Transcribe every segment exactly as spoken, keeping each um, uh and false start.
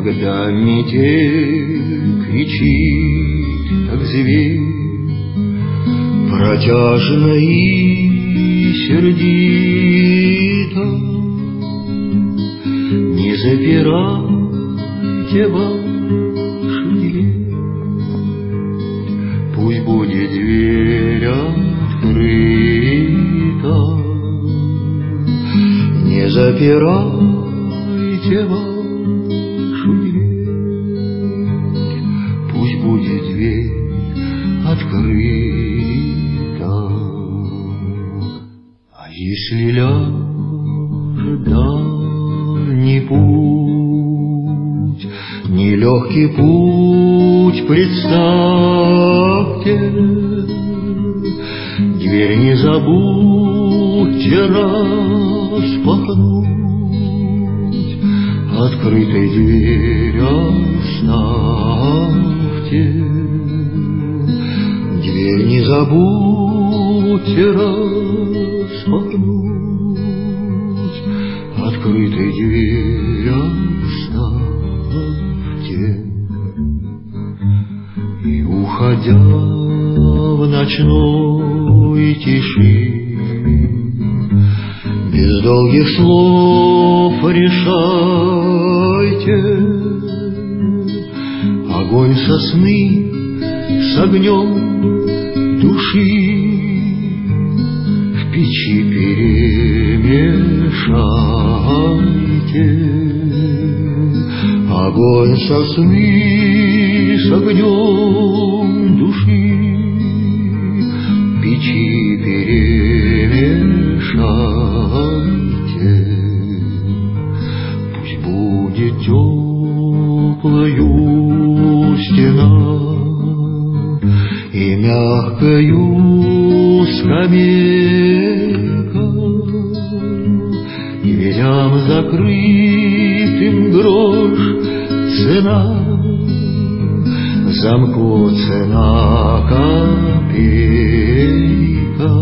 Когда метель кричит, как зверь, протяжно и сердито, не запирайте вашу дверь, пусть будет дверь открыта. Не запирайте вашу дверь, пусть будет дверь открыта. А если ляжет дальний путь, нелегкий путь, представьте, дверь не забудьте распахнуть, открытой дверь оставьте. Дверь не забудьте распахнуть, открытой дверь оставьте. И уходя в ночной тиши, без долгих слов решайте, огонь сосны с огнем души в печи перемешайте. Огонь сосны с огнем души в печи перемешайте. Пусть будет теплою стена и мягкою скамейка, дверям закрытым грош цена, замку цена копейка.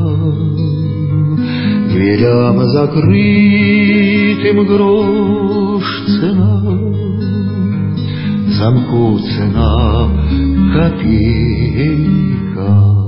Дверям закрытым грош цена, замку цена копейка.